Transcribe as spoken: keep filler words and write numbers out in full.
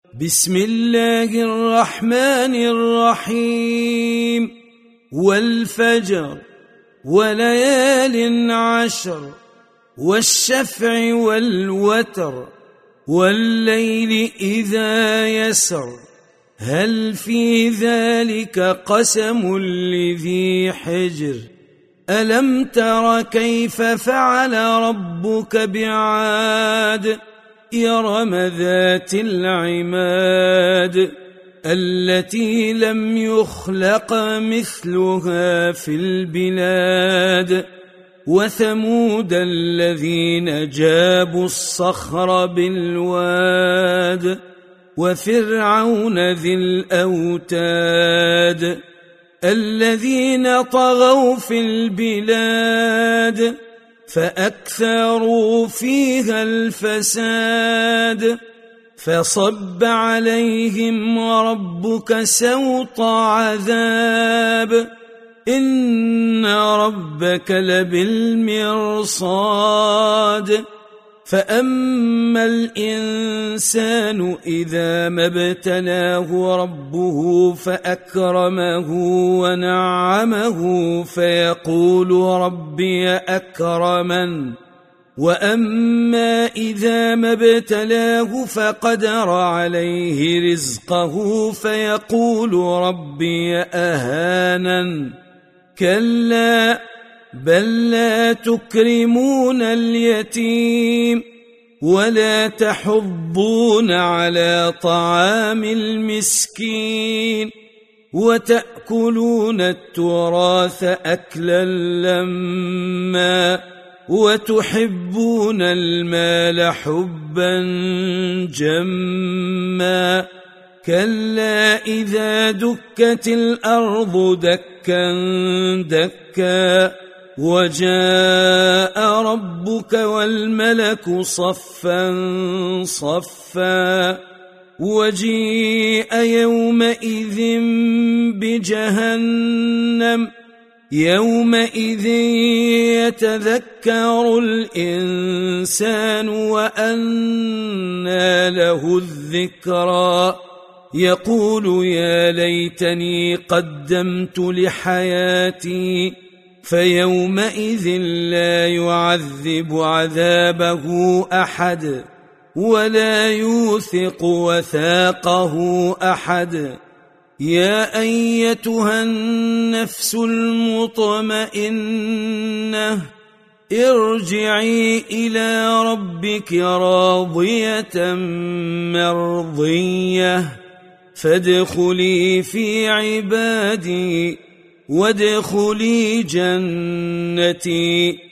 بسم الله الرحمن الرحيم والفجر وليال عشر والشفع والوتر والليل إذا يسر هل في ذلك قسم لذي حجر ألم تر كيف فعل ربك بعاد إرم ذات العماد التي لم يخلق مثلها في البلاد وثمود الذين جابوا الصخر بالواد وفرعون ذي الأوتاد الذين طغوا في البلاد فأكثروا فيها الفساد فصب عليهم ربك سوط عذاب إن ربك لبالمرصاد فأما الإنسان إذا ما ابتلاه ربه فأكرمه ونعمه فيقول ربي أكرمن وأما إذا ما ابتلاه فقدر عليه رزقه فيقول ربي أهانن كلا بل لا تكرمون اليتيم ولا تحضون على طعام المسكين وتأكلون التراث أكلا لما وتحبون المال حبا جما كلا إذا دكت الأرض دكا دكا وجاء ربك والملك صفا صفا وجيء يومئذ بجهنم يومئذ يتذكر الإنسان وأنى له الذكرى يقول يا ليتني قدمت لحياتي فيومئذ لا يعذب عذابه أحد ولا يوثق وثاقه أحد يا أيتها النفس المطمئنة ارجعي إلى ربك راضية مرضية فادخلي في عبادي وادخلي جنتي